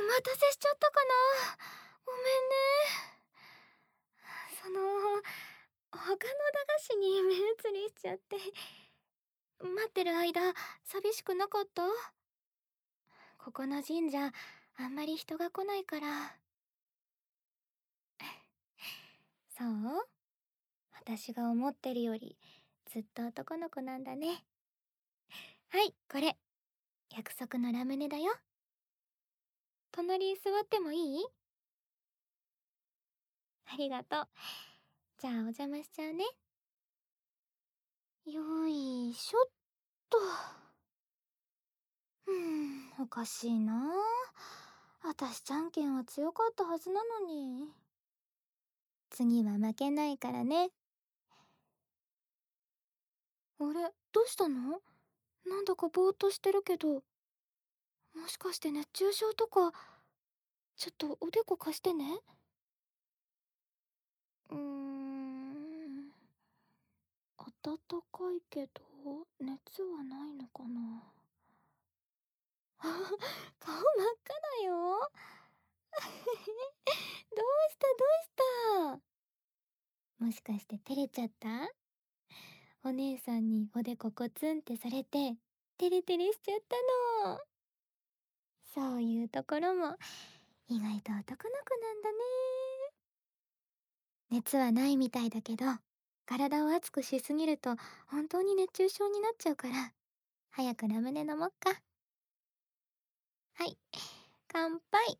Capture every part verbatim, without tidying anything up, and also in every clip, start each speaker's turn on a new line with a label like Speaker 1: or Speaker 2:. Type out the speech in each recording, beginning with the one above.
Speaker 1: 待たせしちゃったかな。ごめんね。その、他の駄菓子に目移りしちゃって。待ってる間、寂しくなかった？ここの神社、あんまり人が来ないから。そう？私が思ってるより、ずっと男の子なんだね。はい、これ。約束のラムネだよ。隣座ってもいい？ありがとう。じゃあお邪魔しちゃうね。よいしょっと。うーん、おかしいなあ。あたしじゃんけんは強かったはずなのに。次は負けないからね。あれ、どうしたの？なんだかぼーっとしてるけど。もしかして熱中症とか。ちょっとおでこ貸してね。うーん。暖かいけど、熱はないのかな。あ、顔真っ赤だよ。どうしたどうした？もしかして照れちゃった？お姉さんにおでこコツンってされて、テレテレしちゃったの。そういうところも、意外と男の子なんだね。熱はないみたいだけど、体を熱くしすぎると本当に熱中症になっちゃうから、早くラムネ飲もっか。はい、乾杯。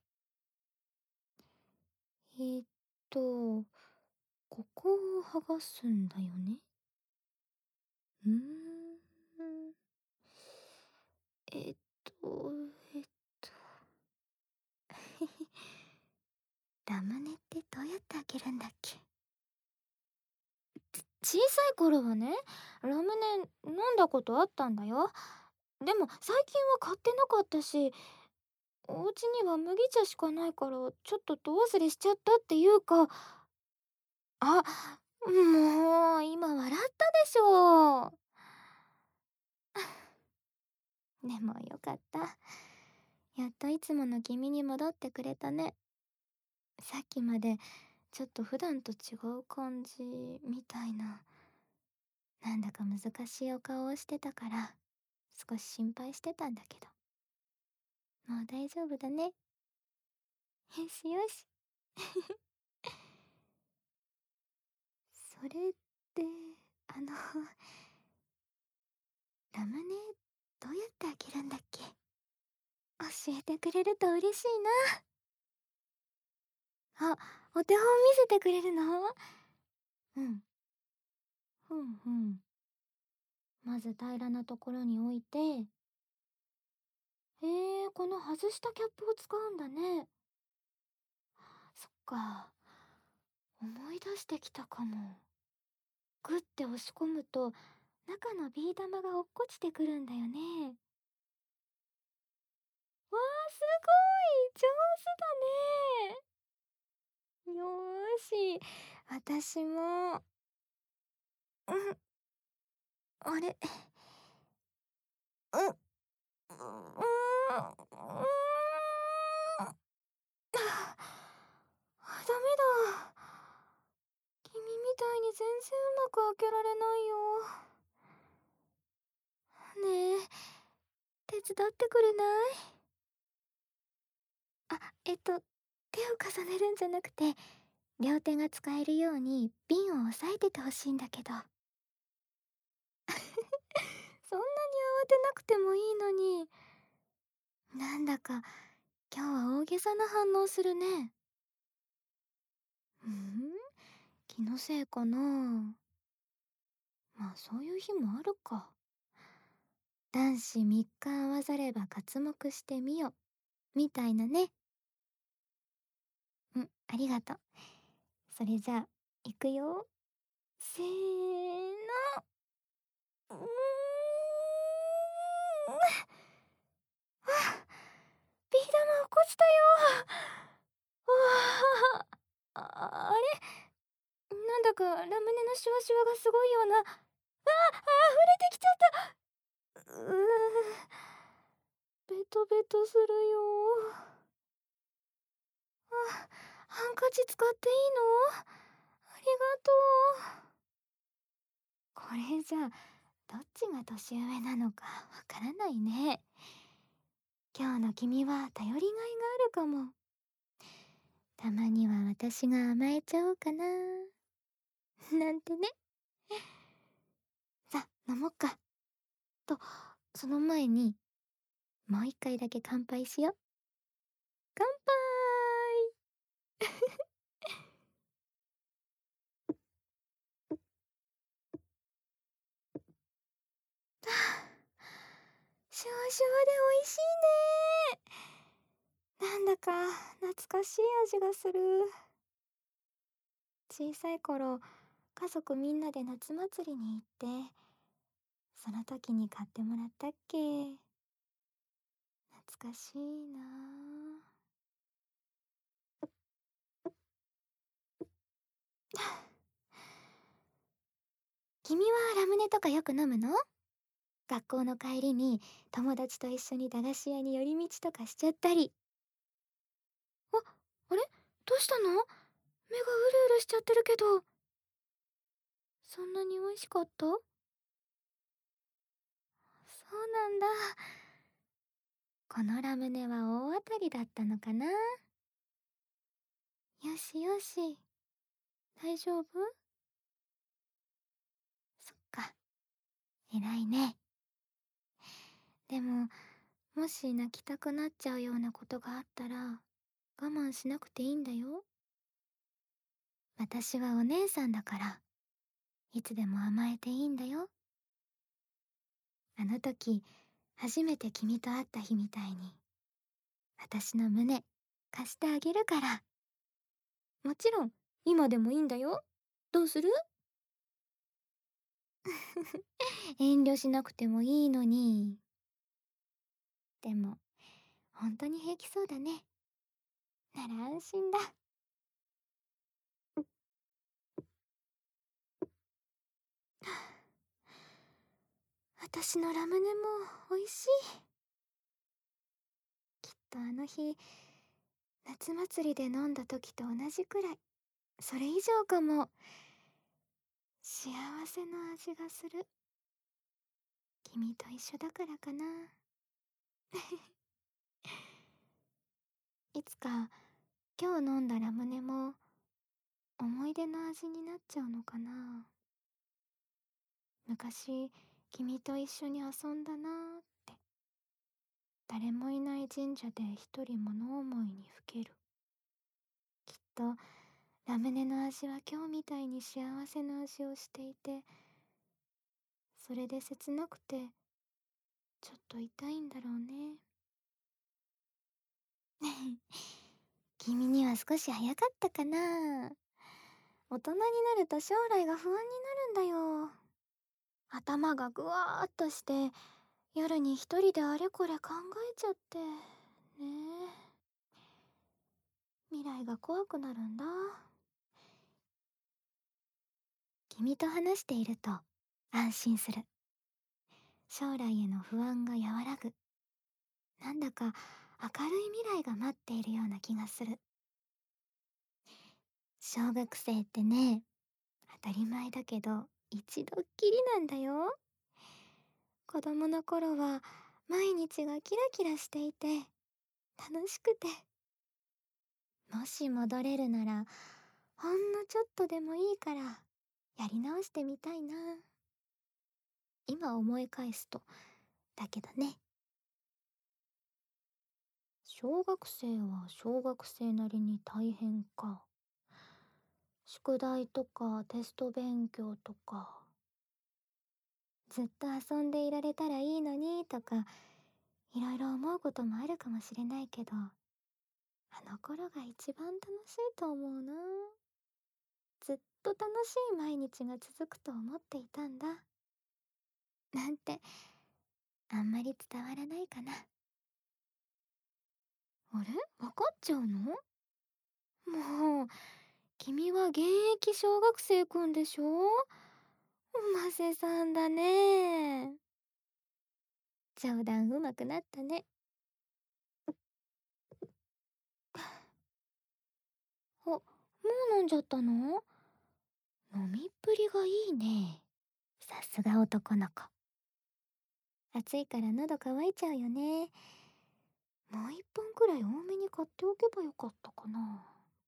Speaker 1: えーっと、ここを剥がすんだよね。うーん。えっと、えっと。ラムネってどうやって開けるんだっけ？小さい頃はね、ラムネ飲んだことあったんだよ。でも最近は買ってなかったし、お家には麦茶しかないからちょっとど忘れしちゃったっていうか。あ、もう今笑ったでしょ。でもよかった。やっといつもの君に戻ってくれたね。さっきまでちょっと普段と違う感じみたいな。なんだか難しいお顔をしてたから少し心配してたんだけど。もう大丈夫だね。よしよし。それってあのラムネどうやって開けるんだっけ？教えてくれると嬉しいな。あ、お手本見せてくれるの？うん。ふんふん。まず平らなところに置いて。へえ、この外したキャップを使うんだね。そっか。思い出してきたかも。グッて押し込むと中のビー玉が落っこちてくるんだよね。わあ、すごい上手だね。よーし、私も。うん。あれ。うん。ううーん。うーん。あ、ダメだ。君みたいに全然うまく開けられないよ。ねえ、手伝ってくれない？あ、えっと、手を重ねるんじゃなくて、両手が使えるように瓶を押さえててほしいんだけど。そんなに慌てなくてもいいのに。なんだか今日は大げさな反応するね。ふん、気のせいかな。まあそういう日もあるか。男子三日合わざれば刮目してみよみたいなね。うん、ありがとう。それじゃあいくよ。せーの。うーん。あ、ビー玉落っこちたよ。わあ、ああれ、なんだかラムネのシュワシュワがすごいような。ああ、溢れてきちゃった。うう、ベトベトするよ。 あ、ハンカチ使っていいの？ありがとう。これじゃ、どっちが年上なのかわからないね。今日の君は頼りがいがあるかも。たまには私が甘えちゃおうかな。なんてね。さあ、飲もっか。と、その前に、もう一回だけ乾杯しよう。乾杯。あシュワシュワで美味しいね。なんだか懐かしい味がする。小さい頃、家族みんなで夏祭りに行って、その時に買ってもらったっけ。懐かしいなあ。君はラムネとかよく飲むの？学校の帰りに友達と一緒に駄菓子屋に寄り道とかしちゃったり。あ、あれどうしたの？目がうるうるしちゃってるけど。そんなに美味しかった？そうなんだ。このラムネは大当たりだったのかな。よしよし。大丈夫？そっか。偉いね。でも、もし泣きたくなっちゃうようなことがあったら、我慢しなくていいんだよ。私はお姉さんだから、いつでも甘えていいんだよ。あの時、初めて君と会った日みたいに、私の胸、貸してあげるから。もちろん、今でもいいんだよ。どうする？遠慮しなくてもいいのに。でも、本当に平気そうだね。なら安心だ。私のラムネも美味しい。きっとあの日、夏祭りで飲んだ時と同じくらい、それ以上かも。幸せの味がする。君と一緒だからかな。いつか今日飲んだラムネも思い出の味になっちゃうのかな。昔君と一緒に遊んだなーって。誰もいない神社で一人物思いにふける。きっとラムネの味は今日みたいに幸せの味をしていて、それで切なくてちょっと痛いんだろうね。君には少し早かったかな。大人になると将来が不安になるんだよ。頭がぐわーっとして夜に一人であれこれ考えちゃってね。え未来が怖くなるんだ。君と話していると安心する。将来への不安が和らぐ。なんだか明るい未来が待っているような気がする。小学生ってね、当たり前だけど一度っきりなんだよ。子供の頃は毎日がキラキラしていて楽しくて、もし戻れるならほんのちょっとでもいいからやり直してみたいな。今思い返すとだけどね。小学生は小学生なりに大変か。宿題とかテスト勉強とか、ずっと遊んでいられたらいいのにとか、いろいろ思うこともあるかもしれないけど、あの頃が一番楽しいと思うな。ずっと楽しい毎日が続くと思っていたんだ。なんて、あんまり伝わらないかな。あれわかっちゃうの？もう、君は現役小学生くんでしょ？おませさんだね。冗談うまくなったね。 う飲んじゃったの？飲みっぷりがいいね。さすが男の子。暑いから喉乾いちゃうよね。もう一本くらい多めに買っておけばよかったかな。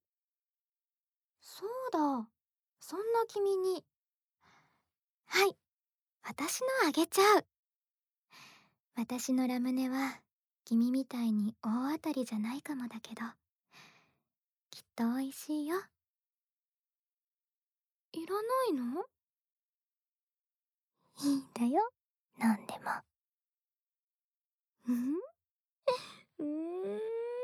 Speaker 1: そうだ。そんな君に。はい。私のあげちゃう。私のラムネは、君みたいに大当たりじゃないかもだけど、きっと美味しいよ。いらないの？いいんだよ。飲んでも。うんうーん。へ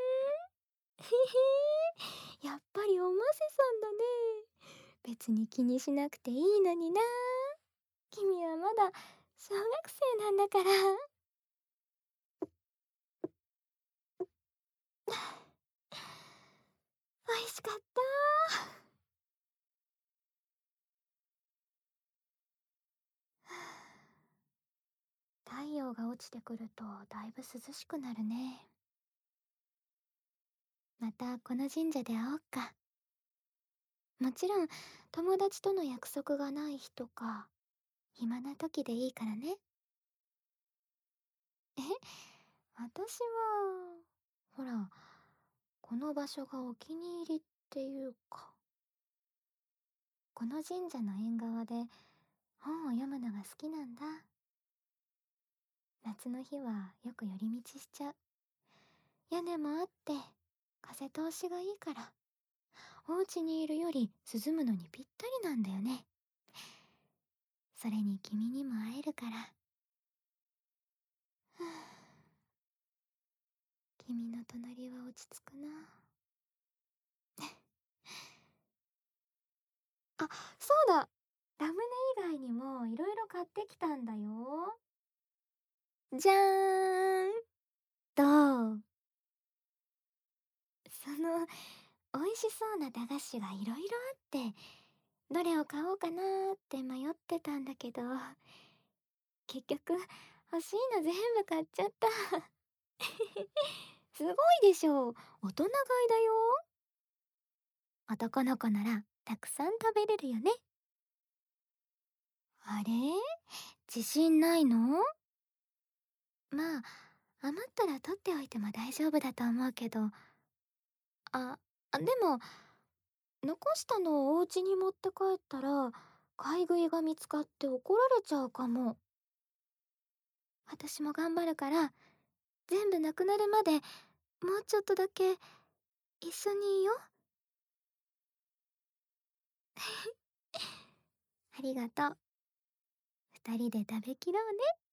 Speaker 1: へやっぱりおませさんだね。別に気にしなくていいのにな。君はまだ小学生なんだから。美味しかった。太陽が落ちてくるとだいぶ涼しくなるね。またこの神社で会おっか。もちろん友達との約束がない日とか暇な時でいいからね。え、私はほら、この場所がお気に入りっていうか、この神社の縁側で本を読むのが好きなんだ。夏の日はよく寄り道しちゃう。屋根もあって風通しがいいから、お家にいるより涼むのにぴったりなんだよね。それに君にも会えるから。はあ、君の隣は落ち着くな。あ、そうだ。ラムネ以外にもいろいろ買ってきたんだよ。じゃーん。どう？その、美味しそうな駄菓子がいろいろあって、どれを買おうかなーって迷ってたんだけど、結局欲しいの全部買っちゃった。すごいでしょ。大人買いだよ。男の子ならたくさん食べれるよね。あれ？自信ないの？まあ、余ったら取っておいても大丈夫だと思うけど。あ、あでも、残したのをお家に持って帰ったら、買い食いが見つかって怒られちゃうかも。私も頑張るから、全部なくなるまでもうちょっとだけ一緒にいよ。ありがとう。二人で食べきろうね。